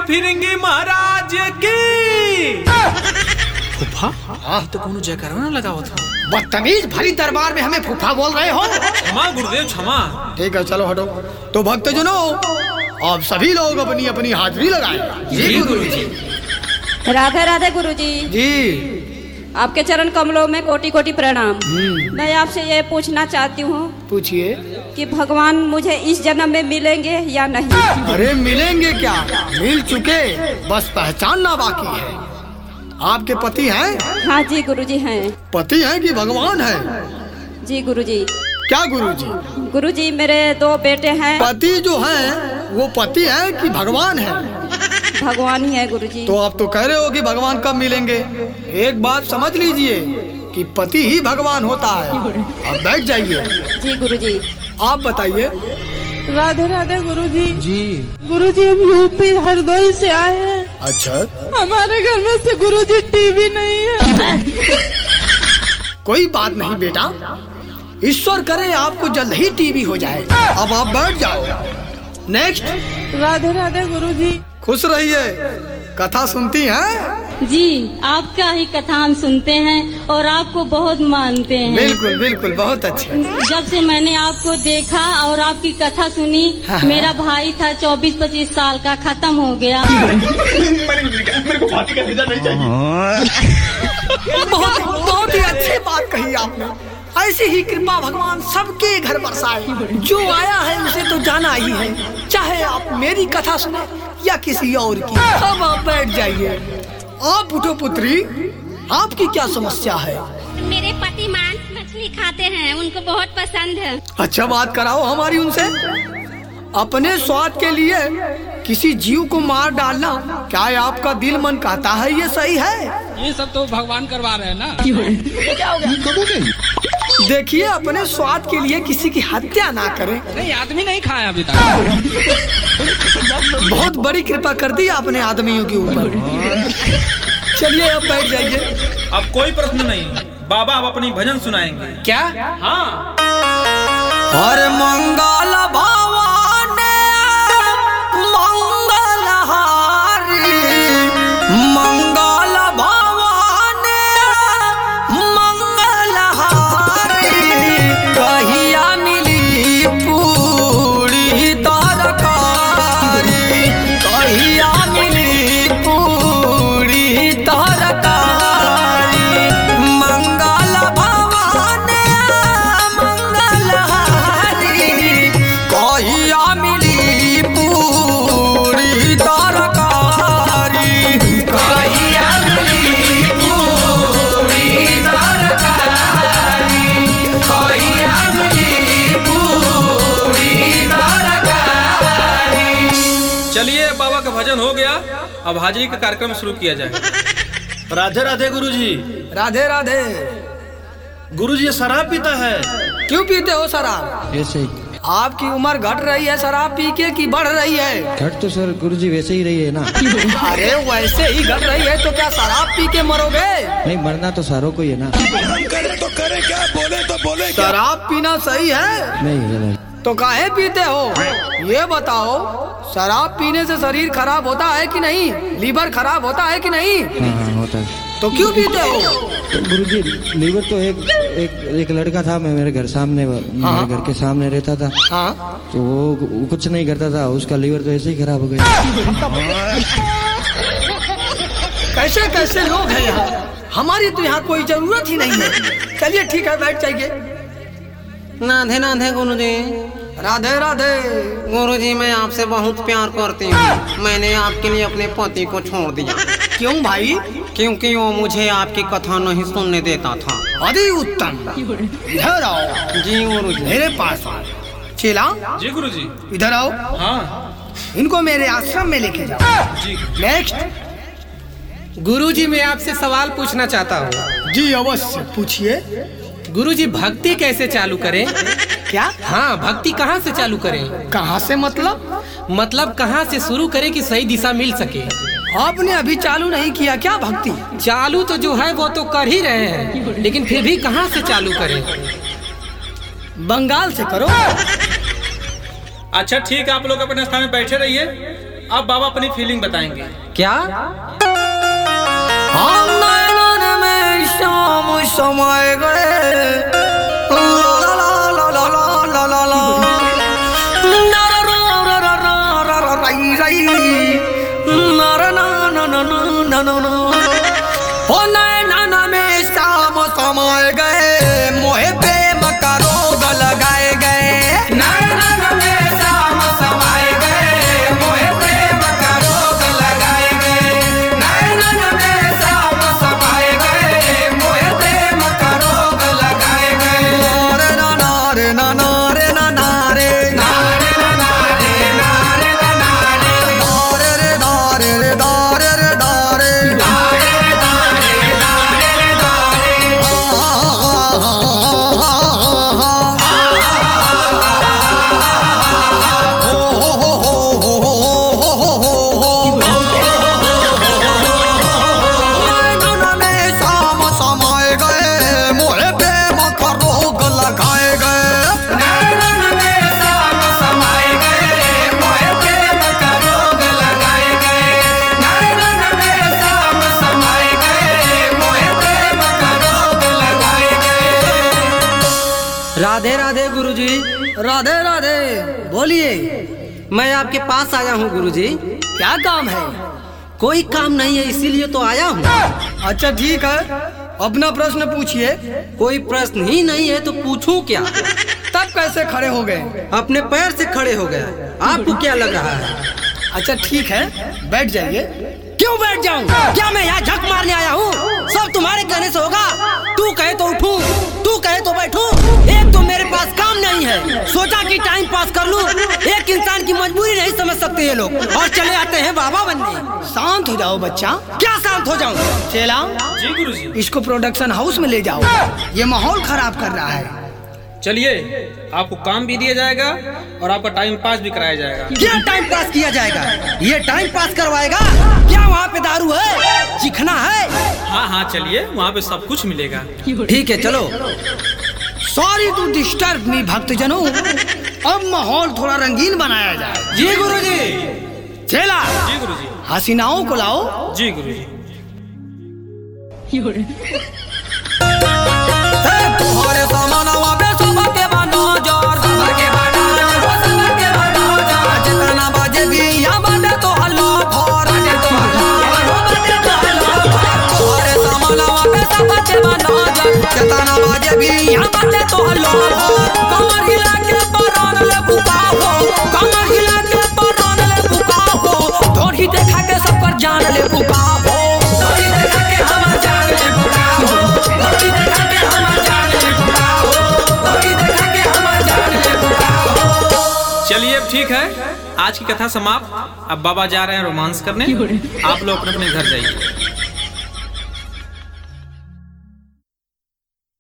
फिरेंगे महाराज की। फूफा तो कोनो जयकारा ना लगाओ था। बदतमीज, भरी दरबार में हमें फूफा बोल रहे हो। क्षमा गुरुदेव क्षमा। ठीक है चलो हटो। तो भक्तजनों, आप सभी लोग अपनी अपनी हाजिरी लगाएं। जी गुरुजी। राधे राधे गुरुजी। जी आपके चरण कमलों में कोटि कोटि प्रणाम। मैं आपसे ये पूछना चाहती हूँ पूछिए कि भगवान मुझे इस जन्म में मिलेंगे या नहीं? अरे मिलेंगे क्या, मिल चुके, बस पहचानना बाकी है। आपके पति हैं? हाँ जी गुरुजी हैं। पति हैं कि भगवान हैं? जी गुरुजी। क्या गुरुजी? गुरुजी मेरे 2 बेटे हैं। पति जो हैं वो पति हैं कि भगवान हैं? भगवान ही है गुरुजी। तो आप तो कह रहे हो कि भगवान कब मिलेंगे। एक बात समझ लीजिए कि पति ही भगवान होता है। आप बैठ जाइए। जी गुरुजी। आप बताइए। राधे राधे गुरुजी। जी गुरुजी हम यूपी हरदोई से आए हैं। अच्छा, हमारे घर में से गुरुजी टीवी नहीं है। कोई बात नहीं बेटा, ईश्वर करे आपको जल्द ही टीवी हो जाए। अब आप बैठ जाओ। नेक्स्ट। राधे राधे गुरुजी। खुश रहिए। कथा सुनती हैं? जी, आपका ही कथा हम सुनते हैं और आपको बहुत मानते हैं। बिल्कुल बिल्कुल, बहुत अच्छा। जब से मैंने आपको देखा और आपकी कथा सुनी, मेरा भाई था 24-25 साल का, खत्म हो गया। मेरे को फांसी का सजा नहीं चाहिए। बहुत ही अच्छी बात कही आपने। ऐसी ही कृपा भगवान सबके घर बरसाए। जो आया है उसे तो जाना ही है, चाहे आप मेरी कथा सुने या किसी और की। अब आप बैठ जाइए। आप उठो पुत्री, आपकी क्या समस्या है? मेरे पति मांस मछली खाते हैं, उनको बहुत पसंद है। अच्छा, बात कराओ हमारी उनसे। अपने स्वाद के लिए किसी जीव को मार डालना क्या आपका दिल मन कहता है ये सही है? ये सब तो भगवान करवा रहे हैं ना। क्या हो गया? देखिए, अपने स्वाद के लिए किसी की हत्या ना करें। नहीं, आदमी नहीं खाया अभी तक। बहुत बड़ी कृपा कर दी आपने आदमियों के ऊपर। चलिए अब बैठ जाइए। अब कोई प्रश्न नहीं, बाबा अब अपनी भजन सुनाएंगे। क्या? हाँ। हर मंगल भवाने मंगल हारी, मंगल भवाने मंगल हारी। कहिया मिली पूरी तरकारी, कहिया मिली पूरी तरकारी। मंगल भवाने मंगल हारी, कहिया मिली पूरी तरकारी, कहिया मिली पूरी तरकारी, कहिया मिली पूरी तरकारी। चलिए, बाबा का भजन हो गया, अब हाजिरी का कार्यक्रम शुरू किया जाए। राधे राधे गुरुजी। राधे राधे। गुरुजी ये शराब पीता है। क्यों पीते हो शराब? ऐसे ही। आपकी उम्र घट रही है शराब पी के कि बढ़ रही है? घट तो सर गुरुजी वैसे ही रही है ना। अरे वैसे ही घट रही है तो क्या शराब पी के मरोगे? नहीं, मरना तो सारों को ही है ना। करे तो करे क्या, बोले तो बोले क्या। शराब पीना सही है नहीं तो काहे पीते हो? ये बताओ, शराब पीने से शरीर खराब होता है कि नहीं? लीवर खराब होता है कि नहीं? हाँ होता है। तो क्यों पीते हो? तो गुरुजी लीवर तो एक लड़का था, मैं मेरे घर सामने, मेरे घर के सामने रहता था। हाँ। तो वो कुछ नहीं करता था, उसका लीवर तो ऐसे ही खराब हो गया। कैसे कैसे लोग हैं यहाँ, हमारी तो यहाँ कोई जरूरत ही नहीं है। चलिए ठीक है, बैठ जाइए। राधे राधे गुरुजी। राधे राधे। गुरुजी मैं आपसे बहुत प्यार करती हूँ। मैंने आपके लिए अपने पति को छोड़ दिया। क्यों भाई? क्योंकि वो मुझे आपकी कथा नहीं सुनने देता था। अरे उत्तम, इधर आओ। जी गुरुजी। मेरे पास आओ। चेला। जी गुरुजी। इधर आओ। हाँ। इनको मेरे आश्रम में लेके जाओ। जी। नेक्स्ट। गुरुजी मैं आपसे सवाल पूछना चाहता हूँ। जी अवश्य पूछिए। गुरुजी भक्ति कैसे चालू करें? क्या? हाँ, भक्ति कहाँ से चालू करें? कहाँ से मतलब? मतलब कहाँ से शुरू करें कि सही दिशा मिल सके? आपने अभी चालू नहीं किया क्या भक्ति? चालू तो जो है वो तो कर ही रहे हैं, लेकिन फिर भी कहाँ से चालू करें? बंगाल से करो। अच्छा ठीक है, आप लोग अपने स्थान में बैठे रहिए, अब बाबा अपनी फीलिंग बताएंगे। क्या? हम नयन में शाम समाए गए, ला ला ला ला ला ला ला ला, ना रा रा रा रा रा रा राई राई, ना रा ना ना ना ना ना ना। ओ नयन में शाम समाए गए, मोहे प्रेम का रोग लगाए गए। नयन में शाम समाए गए, मोहे प्रेम का रोग लगाए गए। नयन में शाम समाए गए, मोहे प्रेम का रोग लगाए गए। रे ना ना रे ना ना रे ना ना रे ना रे ना ना रे ना रे ना ना रे रे दा रे रे दा रे रे दा रे दा रे दा रे दा रे दा रे। नयन में शाम समाए गए, मोहे प्रेम का रोग लगाए गए। नयन में शाम समाए गए, मोहे प्रेम का रोग लगाए गए। नयन में शाम समाए गए, मोहे प्रेम का रोग लगाए गए। राधे राधे गुरुजी। राधे राधे, बोलिए मैं आपके पास आया हूँ गुरुजी। क्या काम है? कोई काम नहीं है इसीलिए तो आया हूँ। अच्छा ठीक है, अपना प्रश्न पूछिए। कोई प्रश्न ही नहीं है तो पूछूं क्या? तब कैसे खड़े हो गए? अपने पैर से खड़े हो गया। आपको क्या लग रहा है? अच्छा ठीक है, बैठ जाइए। क्यों बैठ जाऊं? क्या मैं यहाँ झक मारने आया हूँ? सब तुम्हारे कहने से होगा। तू कहे तो उठूं, तू कहे तो बैठूं। एक तो मेरे पास काम नहीं है, सोचा कि टाइम पास कर लूं। एक इंसान की मजबूरी नहीं समझ सकते ये लोग और चले आते हैं बाबा बनने। शांत हो जाओ बच्चा। क्या शांत हो जाऊं? चेला, जी गुरुजी। इसको प्रोडक्शन हाउस में ले जाओ, ये माहौल खराब कर रहा है। चलिए, आपको काम भी दिया जाएगा और आपका टाइम पास भी कराया जाएगा। क्या टाइम पास किया जाएगा? ये टाइम पास करवाएगा? क्या वहाँ पे दारू है, चिखना है? हाँ हाँ चलिए, वहाँ पे सब कुछ मिलेगा। ठीक है चलो। सॉरी टू डिस्टर्ब मी भक्तजनों, अब माहौल थोड़ा रंगीन बनाया जाए। जी गुरुजी। चेला, जी गुरुजी। हसीनाओं को लाओ। जी गुरुजी। तुम्हारे सामानवा पे सबके बनो जोर, सबके बनो जोर, सबके बनो जोर। जितना बाजे भी यहाँ बाजे तो हल्ला फोर, बाजे तो हल्ला, बाजे तो हल्ला फोर। तुम्हारे सामानवा पे सबके बनो जोर, जितना बाजे भी यहाँ बाजे तो हल्ला फोर। कमर हिला के परान ले पुकारो, कमर हिला के परान ले पुकारो। ढोरी देखा के सब पर जान ले पुकारो, ढोरी देखा के हम जान ले पुकारो, ढोरी देखा के हम जान ले पुकारो, ढोरी देखा के हम जान ले पुकारो। चलिए अब ठीक है, आज की कथा समाप्त। अब बाबा जा रहे हैं रोमांस करने। आप लोग अपने अपने घर जाइए।